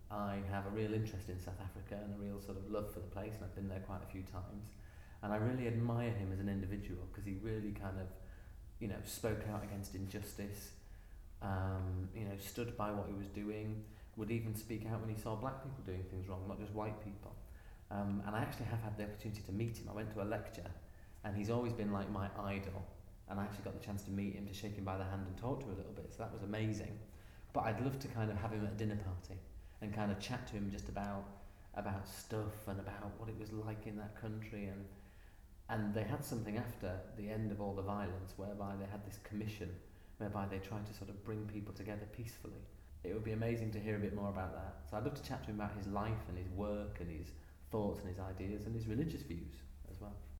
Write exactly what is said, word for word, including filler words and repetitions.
I have a real interest in South Africa and a real sort of love for the place, and I've been there quite a few times. And I really admire him as an individual because he really kind of, you know, spoke out against injustice, um, you know, stood by what he was doing, would even speak out when he saw black people doing things wrong, not just white people. Um, and I actually have had the opportunity to meet him. I went to a lecture, and he's always been like my idol. And I actually got the chance to meet him, to shake him by the hand and talk to him a little bit. So that was amazing. But I'd love to kind of have him at a dinner party and kind of chat to him just about about stuff and about what it was like in that country. And and they had something after the end of all the violence, whereby they had this commission, whereby they tried to sort of bring people together peacefully. It would be amazing to hear a bit more about that. So I'd love to chat to him about his life and his work and his thoughts and his ideas and his religious views as well.